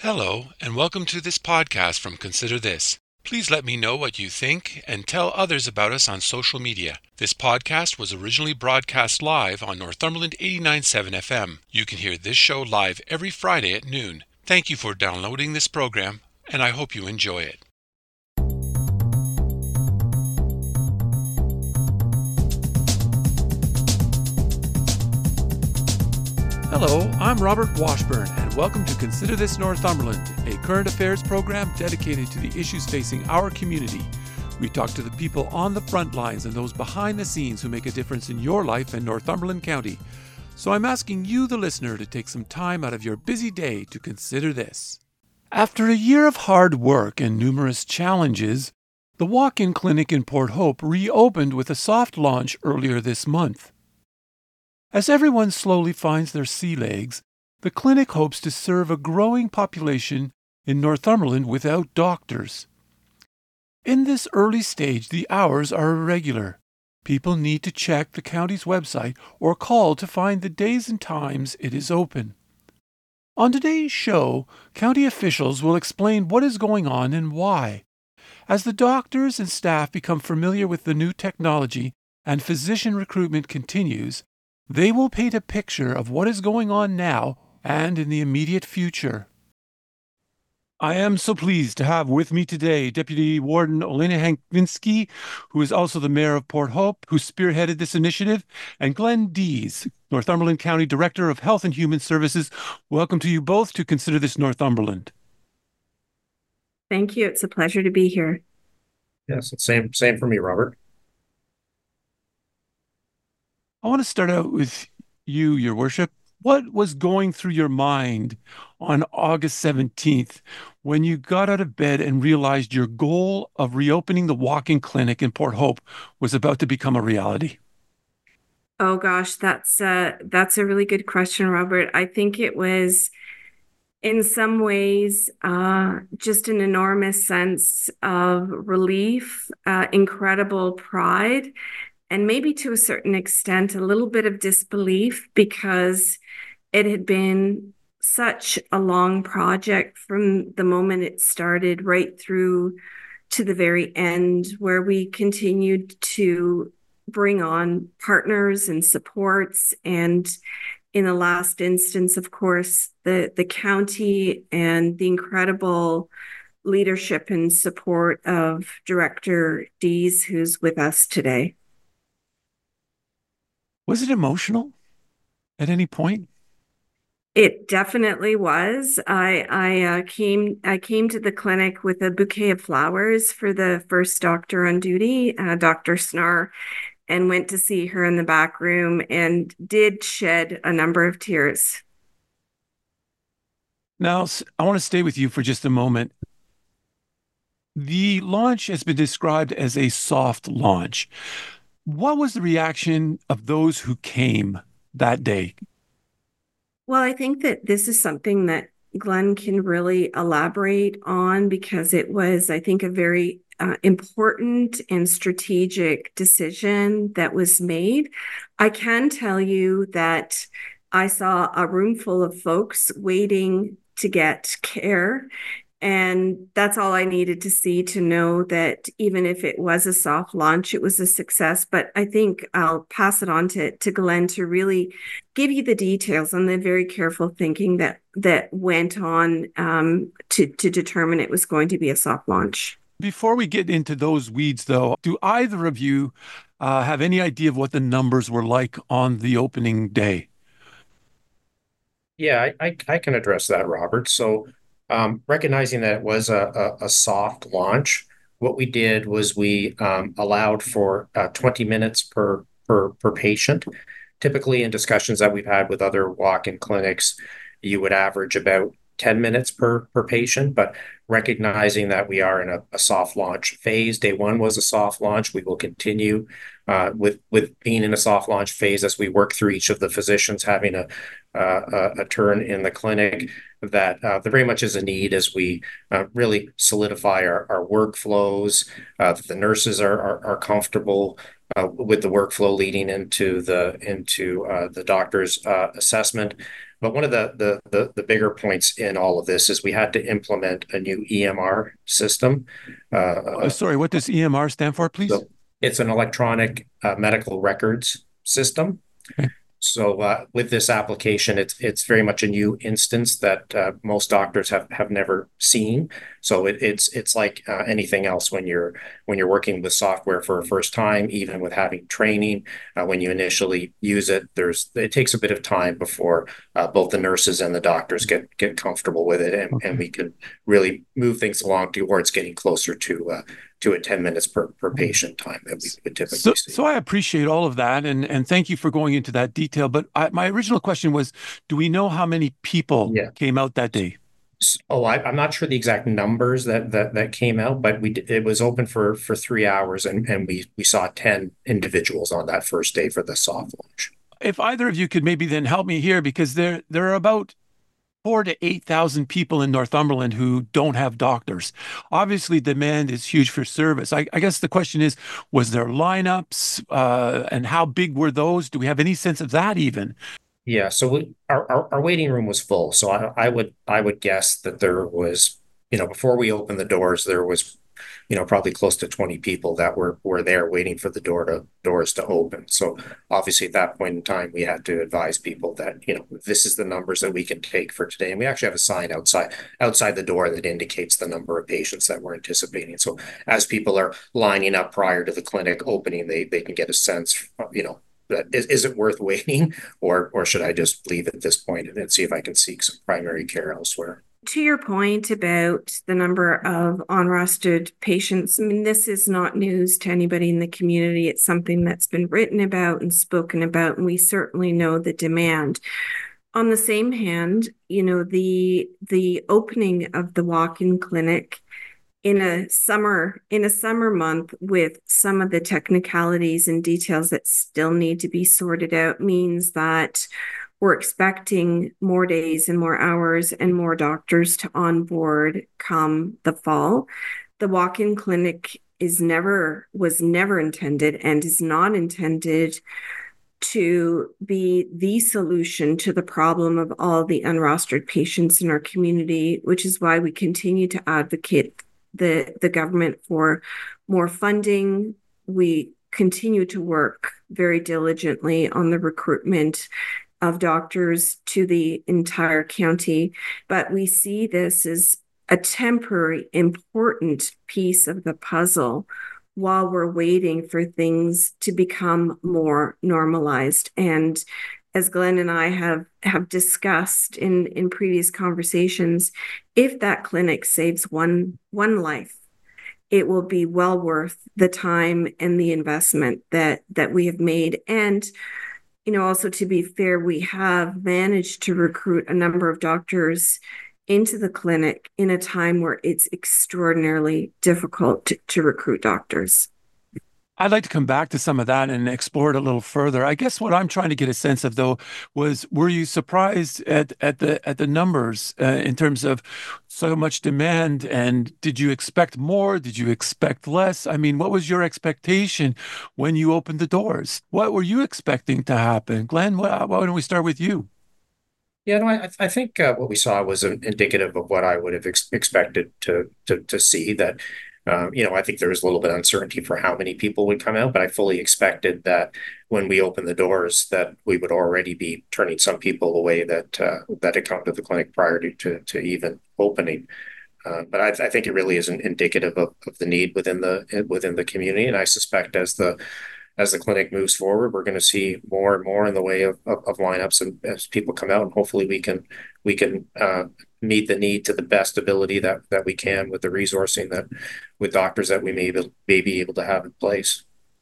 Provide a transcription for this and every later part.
Hello, and welcome to this podcast from Consider This. Please let me know what you think and tell others about us on social media. This podcast was originally broadcast live on Northumberland 89.7 FM. You can hear this show live every Friday at noon. Thank you for downloading this program, and I hope you enjoy it. Hello, I'm Robert Washburn, and welcome to Consider This Northumberland, a current affairs program dedicated to the issues facing our community. We talk to the people on the front lines and those behind the scenes who make a difference in your life in Northumberland County. So I'm asking you, the listener, to take some time out of your busy day to consider this. After a year of hard work and numerous challenges, the walk-in clinic in Port Hope reopened with a soft launch earlier this month. As everyone slowly finds their sea legs, the clinic hopes to serve a growing population in Northumberland without doctors. In this early stage, the hours are irregular. People need to check the county's website or call to find the days and times it is open. On today's show, county officials will explain what is going on and why. As the doctors and staff become familiar with the new technology and physician recruitment continues, they will paint a picture of what is going on now and in the immediate future. I am so pleased to have with me today Deputy Warden Olena Hankvinsky, who is also the Mayor of Port Hope, who spearheaded this initiative, and Glenn Dees, Northumberland County Director of Health and Human Services. Welcome to you both to Consider This Northumberland. Thank you. It's a pleasure to be here. Yes, same for me, Robert. I want to start out with you, Your Worship. What was going through your mind on August 17th when you got out of bed and realized your goal of reopening the walk-in clinic in Port Hope was about to become a reality? Oh gosh, that's a really good question, Robert. I think it was in some ways just an enormous sense of relief, incredible pride, and maybe to a certain extent, a little bit of disbelief because it had been such a long project from the moment it started right through to the very end, where we continued to bring on partners and supports. And in the last instance, of course, the county and the incredible leadership and support of Director Dees, who's with us today. Was it emotional at any point? It definitely was. I came to the clinic with a bouquet of flowers for the first doctor on duty, Dr. Snar, and went to see her in the back room and did shed a number of tears. Now, I want to stay with you for just a moment. The launch has been described as a soft launch. What was the reaction of those who came that day? Well, I think that this is something that Glenn can really elaborate on because it was, I think, a very important and strategic decision that was made. I can tell you that I saw a room full of folks waiting to get care. And that's all I needed to see to know that even if it was a soft launch, it was a success. But I think I'll pass it on to Glenn to really give you the details on the very careful thinking that went on to determine it was going to be a soft launch. Before we get into those weeds, though, do either of you have any idea of what the numbers were like on the opening day? Yeah, I can address that, Robert. So recognizing that it was a soft launch, what we did was we allowed for 20 minutes per patient. Typically, in discussions that we've had with other walk-in clinics, you would average about 10 minutes per patient, but recognizing that we are in a soft launch phase. Day one was a soft launch. We will continue with being in a soft launch phase as we work through each of the physicians having a turn in the clinic. That there very much is a need as we really solidify our workflows, that the nurses are comfortable with the workflow leading into the doctor's assessment. But one of the bigger points in all of this is we had to implement a new EMR system. Sorry, what does EMR stand for, please? So it's an electronic medical records system. Okay. So with this application, it's very much a new instance that most doctors have never seen. So it's like anything else when you're working with software for a first time, even with having training. When you initially use it, it takes a bit of time before both the nurses and the doctors get comfortable with it, and we can really move things along towards getting closer to a 10 minutes per patient time that we would typically see. So I appreciate all of that, and thank you for going into that detail. But my original question was, do we know how many people came out that day? Oh, I'm not sure the exact numbers that came out, but it was open for 3 hours, and we saw 10 individuals on that first day for the soft launch. If either of you could maybe then help me here, because there are about 4,000 to 8,000 people in Northumberland who don't have doctors. Obviously, demand is huge for service. I guess the question is, was there lineups, and how big were those? Do we have any sense of that even? Yeah, so our waiting room was full. So I would guess that there was, before we opened the doors, there was, probably close to 20 people that were there waiting for the doors to open. So obviously at that point in time, we had to advise people that, this is the numbers that we can take for today. And we actually have a sign outside the door that indicates the number of patients that we're anticipating. So as people are lining up prior to the clinic opening, they can get a sense, is it worth waiting, or should I just leave at this point and see if I can seek some primary care elsewhere? To your point about the number of unrostered patients, I mean, this is not news to anybody in the community. It's something that's been written about and spoken about, and we certainly know the demand. On the same hand, the opening of the walk-in clinic in a summer month with some of the technicalities and details that still need to be sorted out means that we're expecting more days and more hours and more doctors to onboard come the fall. The walk-in clinic was never intended and is not intended to be the solution to the problem of all the unrostered patients in our community, which is why we continue to advocate the government for more funding. We continue to work very diligently on the recruitment of doctors to the entire county, but we see this as a temporary important piece of the puzzle while we're waiting for things to become more normalized. And as Glenn and I have discussed in previous conversations, if that clinic saves one life, it will be well worth the time and the investment that we have made. And also, to be fair, we have managed to recruit a number of doctors into the clinic in a time where it's extraordinarily difficult to recruit doctors. I'd like to come back to some of that and explore it a little further. I guess what I'm trying to get a sense of, though, was, were you surprised at the numbers in terms of so much demand? And did you expect more? Did you expect less? I mean, what was your expectation when you opened the doors? What were you expecting to happen? Glenn, why don't we start with you? Yeah, no, I think what we saw was indicative of what I would have expected to see. That I think there was a little bit of uncertainty for how many people would come out, but I fully expected that when we opened the doors, that we would already be turning some people away that had come to the clinic prior to even opening. But I think it really is indicative of the need within the community, and I suspect as the clinic moves forward, we're going to see more and more in the way of lineups, and as people come out, and hopefully we can meet the need to the best ability that we can with the resourcing that with doctors that we may be able to have in place.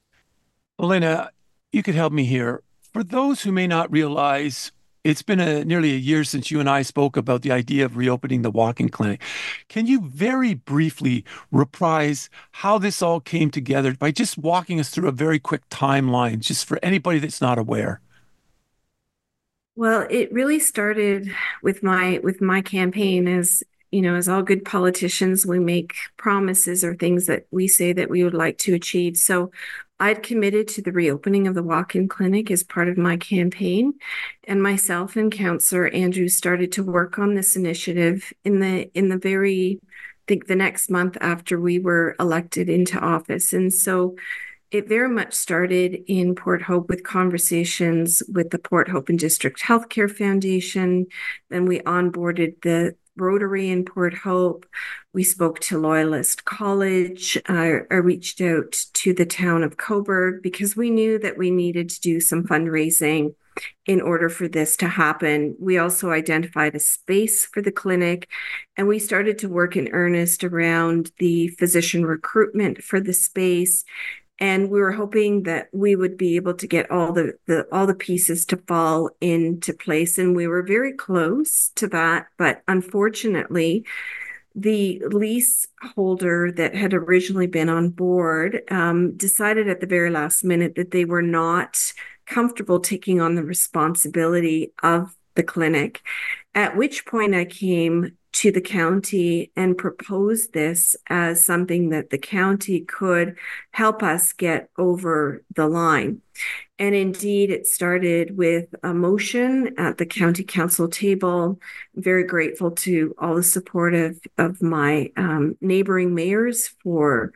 Elena, you could help me here. For those who may not realize, it's been nearly a year since you and I spoke about the idea of reopening the walk-in clinic. Can you very briefly reprise how this all came together by just walking us through a very quick timeline, just for anybody that's not aware? Well, it really started with my campaign as as all good politicians, we make promises or things that we say that we would like to achieve. So I'd committed to the reopening of the walk-in clinic as part of my campaign, and myself and Councillor Andrews started to work on this initiative in the very, I think the next month after we were elected into office. And so it very much started in Port Hope with conversations with the Port Hope and District Healthcare Foundation. Then we onboarded the Rotary in Port Hope. We spoke to Loyalist College. I reached out to the town of Cobourg because we knew that we needed to do some fundraising in order for this to happen. We also identified a space for the clinic, and we started to work in earnest around the physician recruitment for the space. And we were hoping that we would be able to get all the pieces to fall into place. And we were very close to that. But unfortunately, the lease holder that had originally been on board decided at the very last minute that they were not comfortable taking on the responsibility of the clinic, at which point I came to the county and proposed this as something that the county could help us get over the line. And indeed, it started with a motion at the county council table. I'm very grateful to all the support of my neighboring mayors for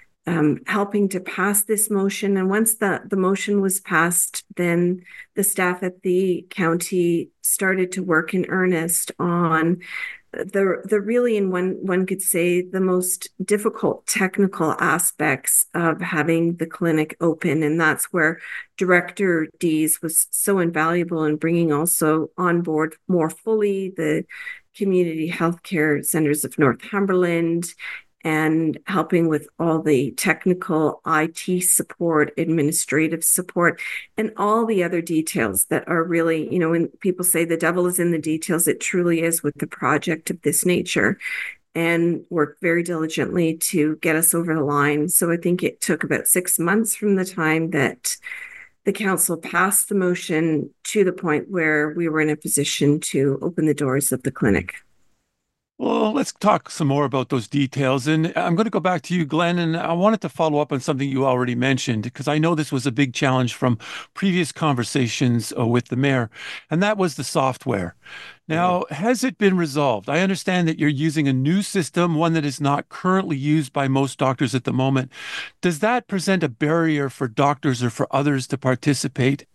helping to pass this motion. And once the motion was passed, then the staff at the county started to work in earnest on the really, and one could say, the most difficult technical aspects of having the clinic open. And that's where Director Dees was so invaluable in bringing also on board more fully the Community Healthcare Centers of Northumberland, and helping with all the technical IT support, administrative support, and all the other details that are really, when people say the devil is in the details, it truly is with the project of this nature, and worked very diligently to get us over the line. So I think it took about 6 months from the time that the council passed the motion to the point where we were in a position to open the doors of the clinic. Well, let's talk some more about those details. And I'm going to go back to you, Glenn, and I wanted to follow up on something you already mentioned, because I know this was a big challenge from previous conversations with the mayor, and that was the software. Now, has it been resolved? I understand that you're using a new system, one that is not currently used by most doctors at the moment. Does that present a barrier for doctors or for others to participate?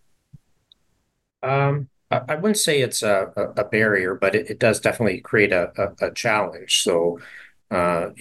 I wouldn't say it's a barrier, but it does definitely create a challenge. So, for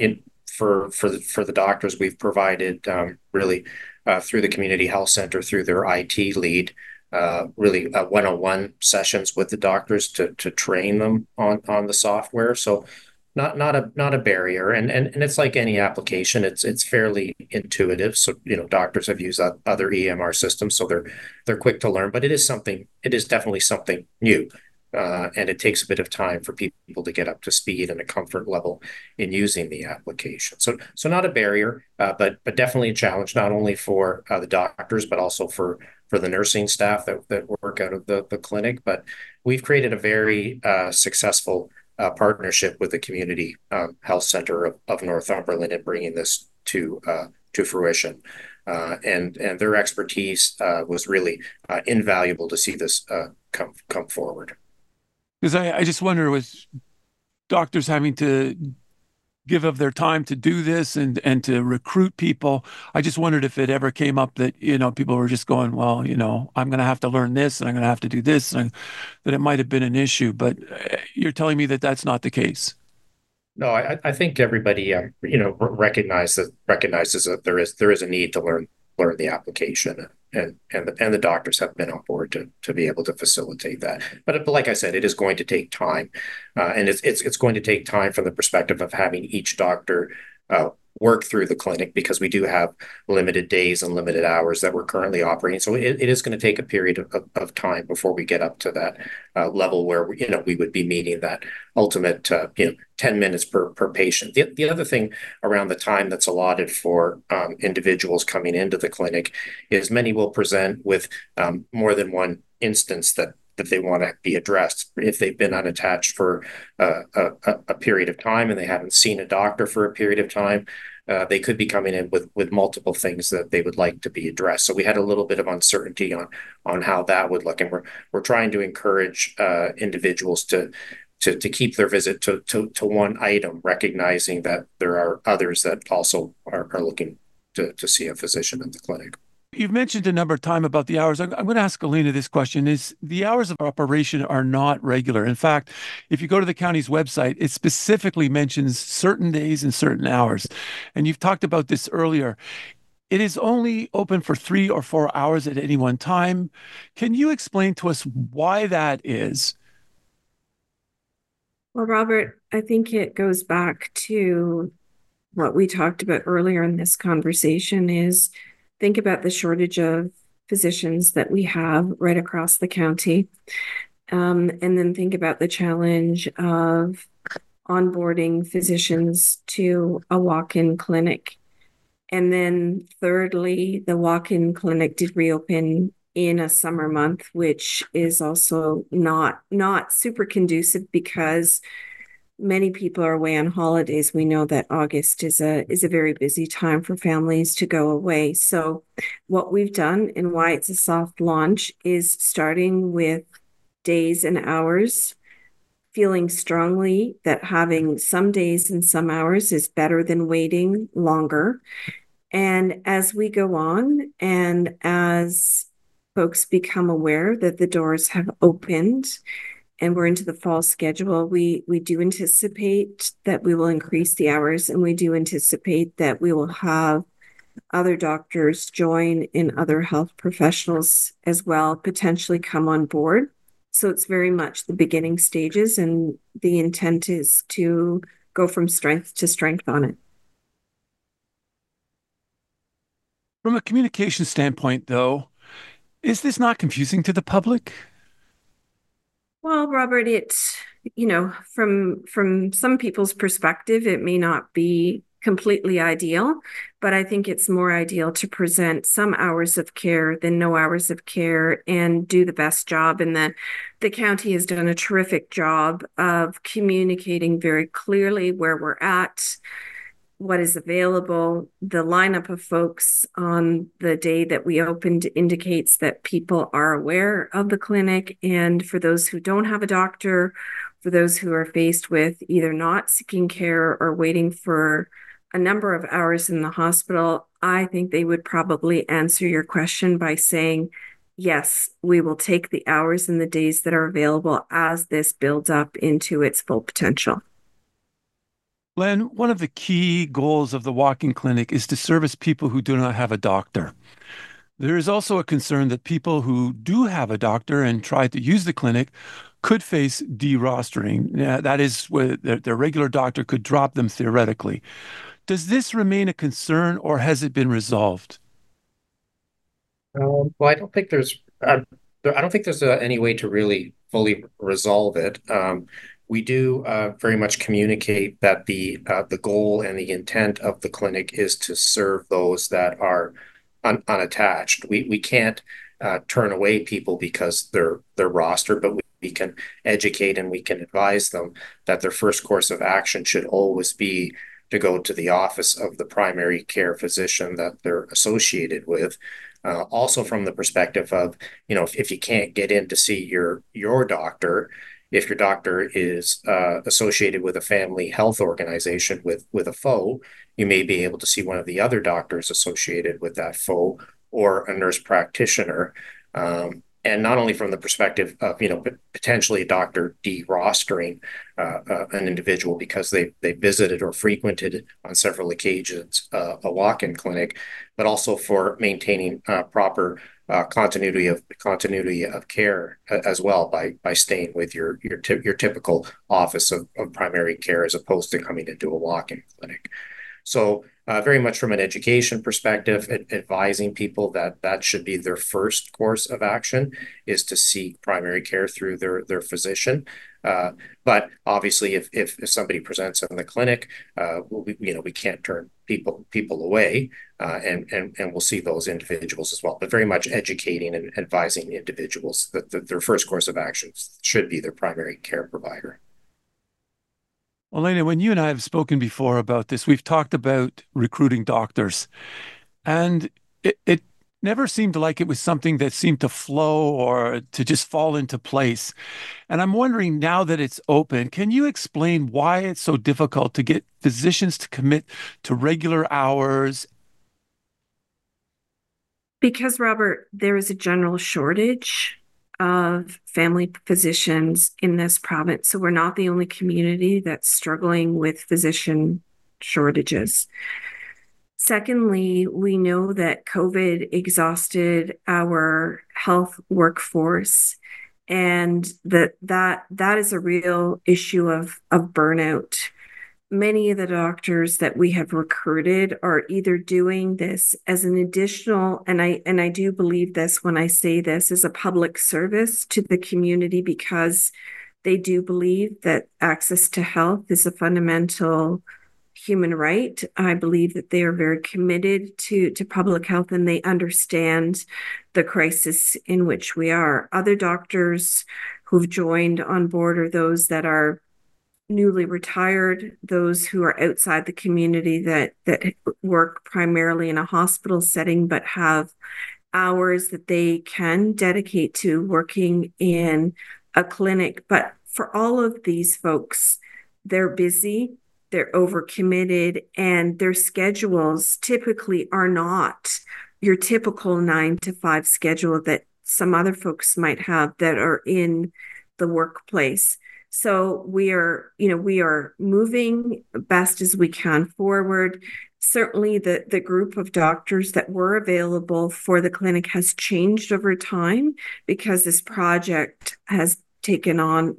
the doctors, we've provided really through the community health center, through their IT lead, really one-on-one sessions with the doctors to train them on the software. So not a barrier, and it's like any application, it's fairly intuitive. So doctors have used other EMR systems, so they're quick to learn. But it is definitely something new, and it takes a bit of time for people to get up to speed and a comfort level in using the application. So not a barrier, but definitely a challenge, not only for the doctors but also for the nursing staff that work out of the clinic. But we've created a very successful partnership with the Community Health Center of Northumberland in bringing this to fruition. And their expertise was really invaluable to see this come forward. Because I just wonder, with doctors having to give of their time to do this and to recruit people, I just wondered if it ever came up that, people were just going, well, I'm going to have to learn this and I'm going to have to do this, and that it might have been an issue. But you're telling me that that's not the case. No, I think everybody, recognizes that there is a need to learn the application, and the doctors have been on board to be able to facilitate that. But like I said, it is going to take time, and it's going to take time from the perspective of having each doctor work through the clinic, because we do have limited days and limited hours that we're currently operating. So it is going to take a period of time before we get up to that level where we would be meeting that ultimate 10 minutes per patient. The other thing around the time that's allotted for individuals coming into the clinic is many will present with more than one instance that that they want to be addressed. If they've been unattached for a period of time and they haven't seen a doctor for a period of time, they could be coming in with multiple things that they would like to be addressed. So we had a little bit of uncertainty on how that would look, and we're trying to encourage individuals to keep their visit to one item, recognizing that there are others that also are looking to see a physician at the clinic. You've mentioned a number of times about the hours. I'm going to ask Alina this question. Is the hours of operation are not regular. In fact, if you go to the county's website, it specifically mentions certain days and certain hours. And you've talked about this earlier. It is only open for 3 or 4 hours at any one time. Can you explain to us why that is? Well, Robert, I think it goes back to what we talked about earlier in this conversation is think about the shortage of physicians that we have right across the county. And then think about the challenge of onboarding physicians to a walk-in clinic. And then thirdly, the walk-in clinic did reopen in a summer month, which is also not super conducive because many people are away on holidays. We know that August is a very busy time for families to go away. So what we've done and why it's a soft launch is starting with days and hours, feeling strongly that having some days and some hours is better than waiting longer. And as we go on and as folks become aware that the doors have opened and we're into the fall schedule, we do anticipate that we will increase the hours, and we do anticipate that we will have other doctors join and other health professionals as well potentially come on board. So it's very much the beginning stages, and the intent is to go from strength to strength on it. From a communication standpoint, though, is this not confusing to the public? Well, Robert, from some people's perspective, it may not be completely ideal, but I think it's more ideal to present some hours of care than no hours of care and do the best job. And the county has done a terrific job of communicating very clearly where we're at, what is available. The lineup of folks on the day that we opened indicates that people are aware of the clinic. And for those who don't have a doctor, for those who are faced with either not seeking care or waiting for a number of hours in the hospital, I think they would probably answer your question by saying, yes, we will take the hours and the days that are available as this builds up into its full potential. Len, one of the key goals of the walk-in clinic is to service people who do not have a doctor. There is also a concern that people who do have a doctor and try to use the clinic could face derostering. That is, where their regular doctor could drop them theoretically. Does this remain a concern, or has it been resolved? Well, I don't think there's any way to really fully resolve it. We do very much communicate that the goal and the intent of the clinic is to serve those that are unattached. We can't turn away people because they're rostered, but we can educate and we can advise them that their first course of action should always be to go to the office of the primary care physician that they're associated with. Also from the perspective of, if you can't get in to see your doctor, if your doctor is associated with a family health organization with a FO, you may be able to see one of the other doctors associated with that FO or a nurse practitioner. And not only from the perspective of, potentially a doctor derostering an individual because they visited or frequented on several occasions a walk-in clinic, but also for maintaining proper continuity of care as well by staying with your typical office of primary care as opposed to coming into a walk-in clinic. So very much from an education perspective, advising people that should be their first course of action is to seek primary care through their physician. But obviously, if somebody presents in the clinic, we can't turn people away, and we'll see those individuals as well. But very much educating and advising the individuals that their first course of action should be their primary care provider. Elena, when you and I have spoken before about this, we've talked about recruiting doctors, and it never seemed like it was something that seemed to flow or to just fall into place. And I'm wondering now that it's open, can you explain why it's so difficult to get physicians to commit to regular hours? Because, Robert, there is a general shortage of family physicians in this province. So we're not the only community that's struggling with physician shortages. Secondly, we know that COVID exhausted our health workforce, and that is a real issue of burnout. Many of the doctors that we have recruited are either doing this as an additional, and I do believe this when I say this, as a public service to the community, because they do believe that access to health is a fundamental human right. I believe that they are very committed to public health, and they understand the crisis in which we are. Other doctors who've joined on board are those that are newly retired, those who are outside the community that work primarily in a hospital setting, but have hours that they can dedicate to working in a clinic. But for all of these folks, they're busy, they're overcommitted, and their schedules typically are not your typical 9 to 5 schedule that some other folks might have that are in the workplace. So we are moving best as we can forward. Certainly the group of doctors that were available for the clinic has changed over time because this project has taken on,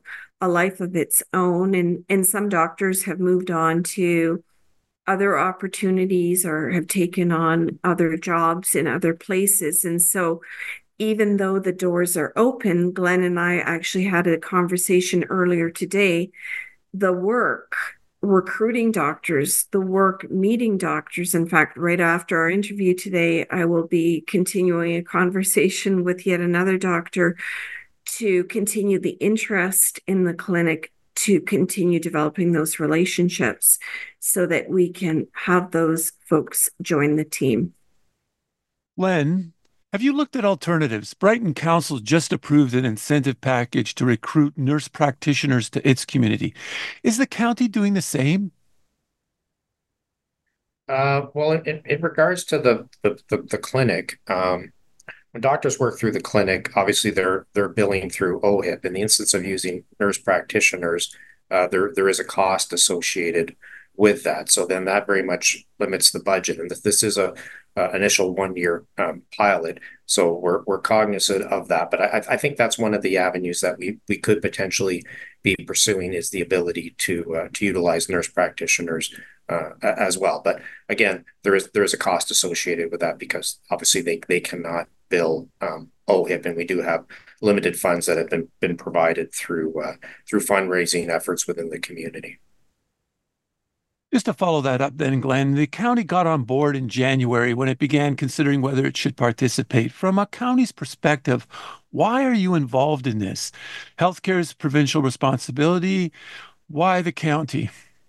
a life of its own. And some doctors have moved on to other opportunities or have taken on other jobs in other places. And so even though the doors are open, Glenn and I actually had a conversation earlier today. The work recruiting doctors, the work meeting doctors. In fact, right after our interview today, I will be continuing a conversation with yet another doctor to continue the interest in the clinic, to continue developing those relationships so that we can have those folks join the team. Len, have you looked at alternatives? Brighton Council just approved an incentive package to recruit nurse practitioners to its community. Is the county doing the same? Well, in regards to the clinic, when doctors work through the clinic, obviously they're billing through OHIP. In the instance of using nurse practitioners, there is a cost associated with that. So then that very much limits the budget. And this is a initial 1 year pilot, so we're cognizant of that. But I think that's one of the avenues that we could potentially be pursuing, is the ability to utilize nurse practitioners as well. But again, there is a cost associated with that, because obviously they cannot bill OHIP, and we do have limited funds that have been provided through fundraising efforts within the community. Just to follow that up then, Glenn, the county got on board in January when it began considering whether it should participate. From a county's perspective, why are you involved in this? Healthcare is provincial responsibility. Why the county?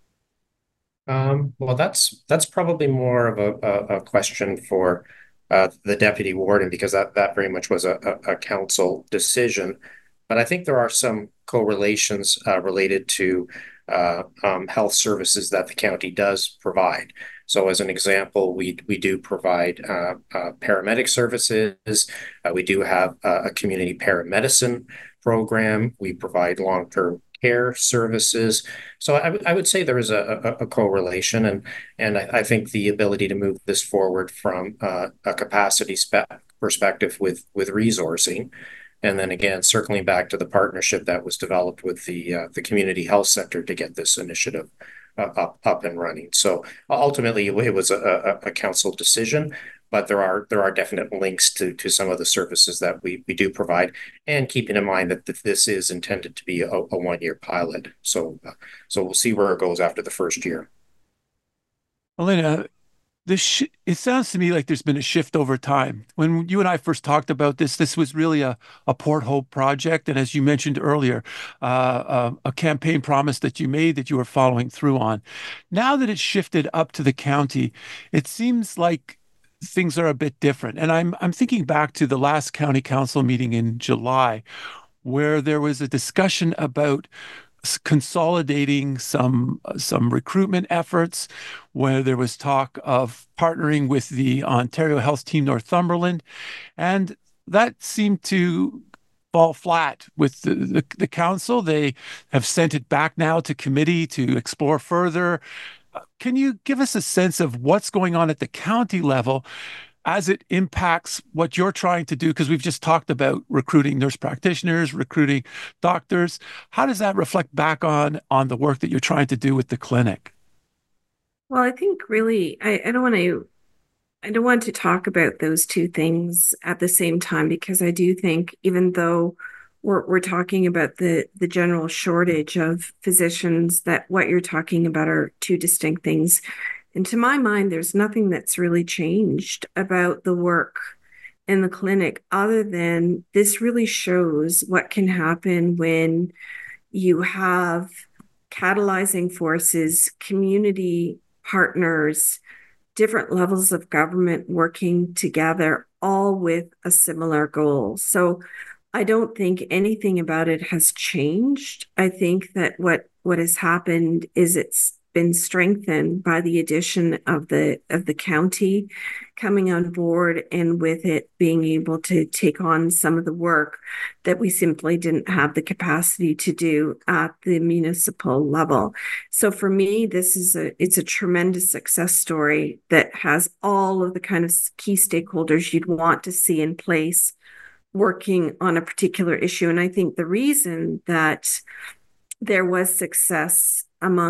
Well, that's probably more of a question for the deputy warden, because that very much was a council decision. But I think there are some correlations related to health services that the county does provide. So as an example, we do provide paramedic services. We do have a community paramedicine program. We provide long-term care services. So I would say there is a correlation, and I think the ability to move this forward from a capacity perspective with resourcing. And then again, circling back to the partnership that was developed with the community health center to get this initiative up and running. So ultimately, it was a council decision, but there are definite links to some of the services that we do provide, and keeping in mind that this is intended to be a 1 year pilot. So we'll see where it goes after the first year. Elena, it sounds to me like there's been a shift over time. When you and I first talked about this was really a Port Hope project. And as you mentioned earlier, a campaign promise that you made that you were following through on. Now that it's shifted up to the county, it seems like things are a bit different. And I'm thinking back to the last county council meeting in July, where there was a discussion about consolidating some recruitment efforts, where there was talk of partnering with the Ontario Health Team Northumberland, and that seemed to fall flat with the council. They have sent it back now to committee to explore further. Can you give us a sense of what's going on at the county level as it impacts what you're trying to do? Because we've just talked about recruiting nurse practitioners, recruiting doctors. How does that reflect back on the work that you're trying to do with the clinic? Well, I think really, I don't want to talk about those two things at the same time, because I do think even though we're talking about the general shortage of physicians, that what you're talking about are two distinct things. And to my mind, there's nothing that's really changed about the work in the clinic other than this really shows what can happen when you have catalyzing forces, community partners, different levels of government working together, all with a similar goal. So I don't think anything about it has changed. I think that what has happened is it's been strengthened by the addition of the county coming on board, and with it being able to take on some of the work that we simply didn't have the capacity to do at the municipal level. So for me, it's a tremendous success story that has all of the kind of key stakeholders you'd want to see in place working on a particular issue. And I think the reason that there was success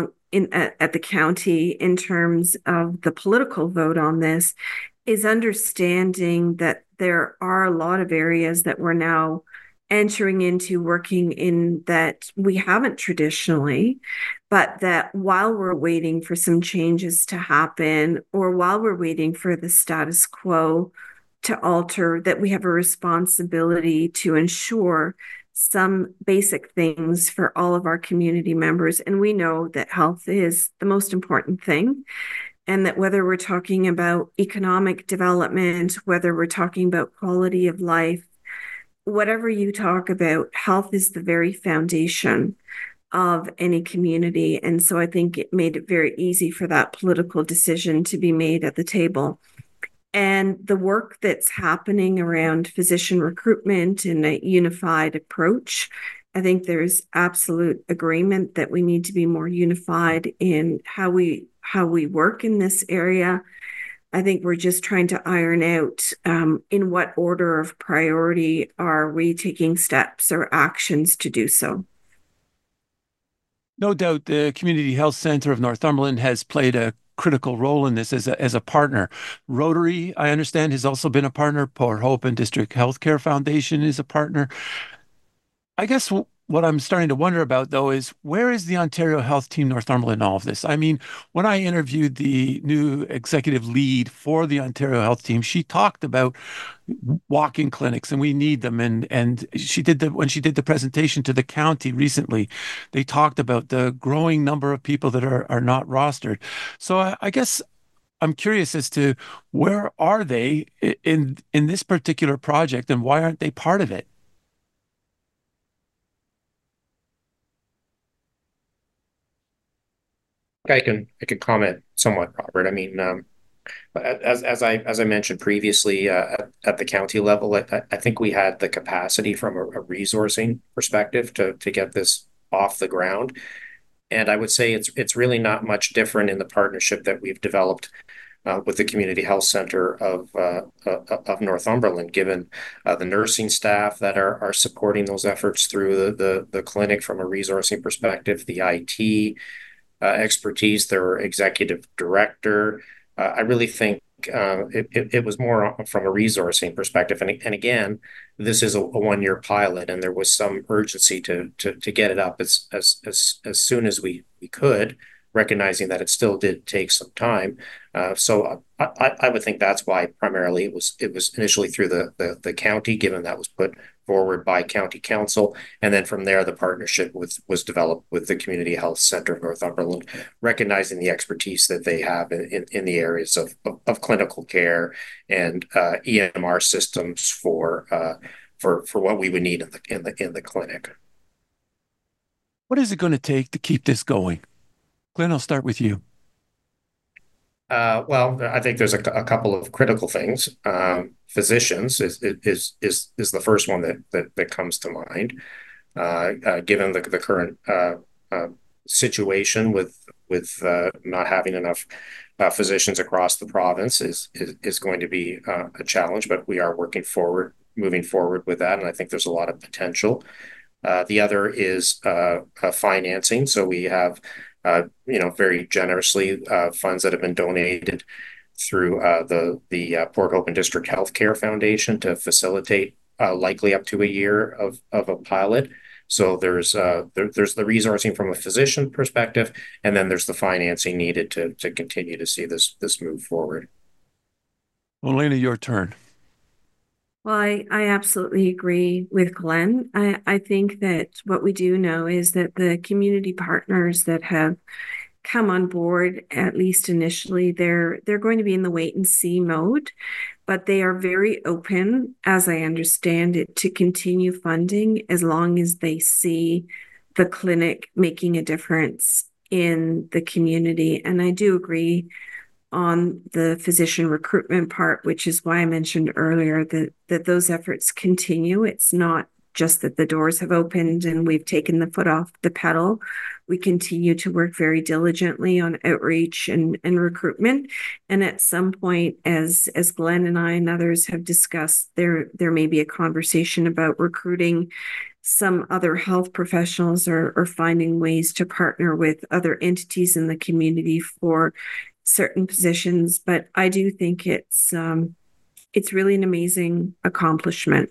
at the county in terms of the political vote on this is understanding that there are a lot of areas that we're now entering into working in that we haven't traditionally, but that while we're waiting for some changes to happen, or while we're waiting for the status quo to alter, that we have a responsibility to ensure some basic things for all of our community members. And we know that health is the most important thing. And that whether we're talking about economic development, whether we're talking about quality of life, whatever you talk about, health is the very foundation of any community. And so I think it made it very easy for that political decision to be made at the table. And the work that's happening around physician recruitment and a unified approach, I think there's absolute agreement that we need to be more unified in how we work in this area. I think we're just trying to iron out in what order of priority are we taking steps or actions to do so. No doubt the Community Health Centre of Northumberland has played a critical role in this as a partner. Rotary, I understand, has also been a partner. Port Hope and District Healthcare Foundation is a partner. I guess what I'm starting to wonder about, though, is where is the Ontario Health Team Northumberland in all of this? I mean, when I interviewed the new executive lead for the Ontario Health Team, she talked about walk-in clinics, and we need them. And when she did the presentation to the county recently, they talked about the growing number of people that are not rostered. So I guess I'm curious as to where are they in this particular project, and why aren't they part of it? I can comment somewhat, Robert. I mean, as I mentioned previously, at the county level, I think we had the capacity from a resourcing perspective to get this off the ground. And I would say it's really not much different in the partnership that we've developed with the Community Health Center of Northumberland, given the nursing staff that are supporting those efforts through the clinic from a resourcing perspective, the IT expertise, their executive director. I really think think it was more from a resourcing perspective. And again, this is a 1 year pilot, and there was some urgency to get it up as soon as we could, recognizing that it still did take some time. So I would think that's why primarily it was initially through the county, given that was put forward by county council, and then from there the partnership was developed with the Community Health Center of Northumberland, recognizing the expertise that they have in the areas of clinical care and EMR systems for what we would need in the clinic. What is it going to take to keep this going? Glenn, I'll start with you. Well, I think there's a couple of critical things. Physicians is the first one that comes to mind, given the current situation with not having enough physicians across the province is going to be a challenge. But we are moving forward with that, and I think there's a lot of potential. The other is financing. So we have very generously funds that have been donated through the Port Hope and District Healthcare Foundation to facilitate likely up to a year of a pilot. So there's the resourcing from a physician perspective, and then there's the financing needed to continue to see this move forward. Elena, your turn. Well, I absolutely agree with Glenn. I think that what we do know is that the community partners that have come on board, at least initially, they're going to be in the wait and see mode, but they are very open, as I understand it, to continue funding as long as they see the clinic making a difference in the community. And I do agree on the physician recruitment part, which is why I mentioned earlier that those efforts continue. It's not just that the doors have opened and we've taken the foot off the pedal. We continue to work very diligently on outreach and recruitment. And at some point, as Glenn and I and others have discussed, there may be a conversation about recruiting some other health professionals or finding ways to partner with other entities in the community for certain positions. But I do think it's really an amazing accomplishment.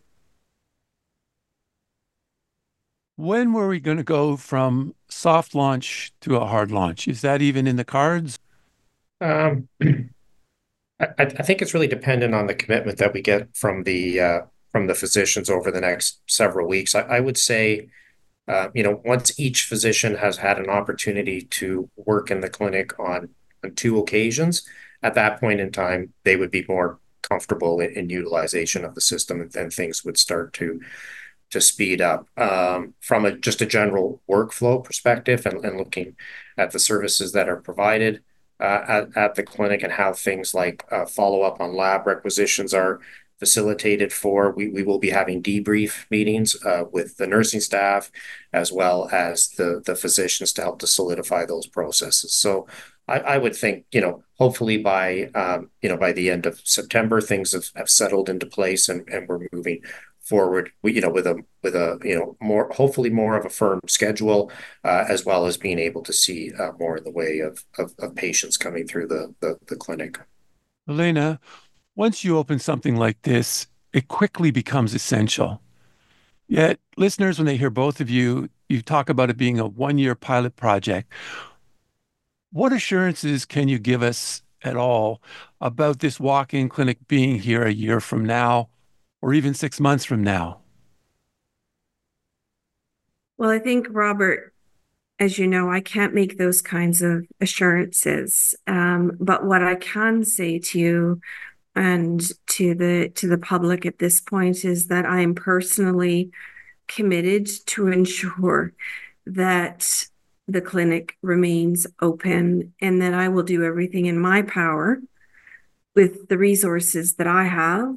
When were we going to go from soft launch to a hard launch? Is that even in the cards? I think it's really dependent on the commitment that we get from the physicians over the next several weeks. I would say, once each physician has had an opportunity to work in the clinic on 2 occasions, at that point in time, they would be more comfortable in utilization of the system, and then things would start to speed up. From just a general workflow perspective and looking at the services that are provided at the clinic and how things like follow-up on lab requisitions are facilitated we will be having debrief meetings with the nursing staff as well as the physicians to help to solidify those processes. So I would think, hopefully by the end of September, things have settled into place and we're moving forward, with a more, hopefully more of a firm schedule, as well as being able to see more in the way of patients coming through the clinic. Elena, once you open something like this, it quickly becomes essential. Yet listeners, when they hear both of you talk about it being a 1-year pilot project. What assurances can you give us at all about this walk-in clinic being here a year from now, or even 6 months from now? Well, I think, Robert, as you know, I can't make those kinds of assurances. But what I can say to you and to the public at this point is that I am personally committed to ensure that the clinic remains open and that I will do everything in my power with the resources that I have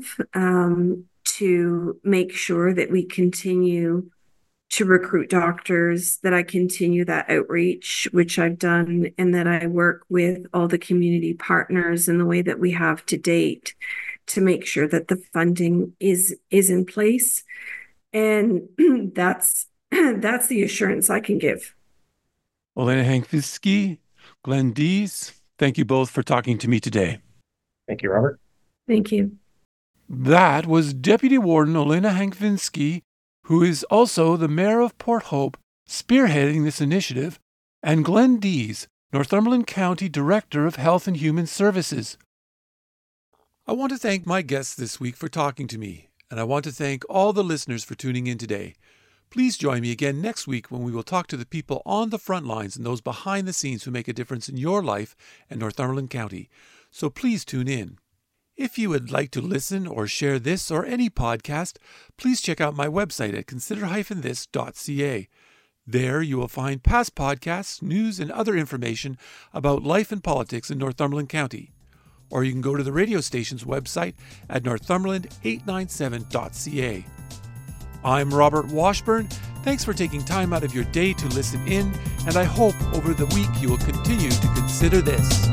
to make sure that we continue to recruit doctors, that I continue that outreach, which I've done, and that I work with all the community partners in the way that we have to date to make sure that the funding is in place. And that's the assurance I can give. Elena Hankfiske, Glenn Dees, thank you both for talking to me today. Thank you, Robert. Thank you. That was Deputy Warden Olena Hankvinsky, who is also the Mayor of Port Hope, spearheading this initiative, and Glenn Dees, Northumberland County Director of Health and Human Services. I want to thank my guests this week for talking to me, and I want to thank all the listeners for tuning in today. Please join me again next week when we will talk to the people on the front lines and those behind the scenes who make a difference in your life and Northumberland County. So please tune in. If you would like to listen or share this or any podcast, please check out my website at consider-this.ca. There you will find past podcasts, news, and other information about life and politics in Northumberland County. Or you can go to the radio station's website at northumberland897.ca. I'm Robert Washburn. Thanks for taking time out of your day to listen in, and I hope over the week you will continue to consider this.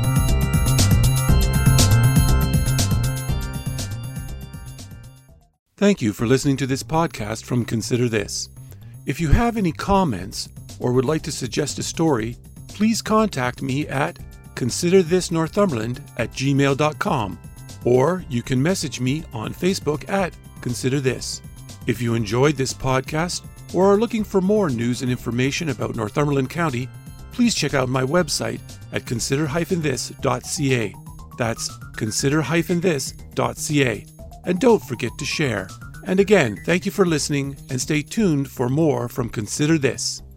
Thank you for listening to this podcast from Consider This. If you have any comments or would like to suggest a story, please contact me at considerthisnorthumberland@gmail.com, or you can message me on Facebook at Consider This. If you enjoyed this podcast or are looking for more news and information about Northumberland County, please check out my website at consider-this.ca. That's consider-this.ca. And don't forget to share. And again, thank you for listening, and stay tuned for more from Consider This.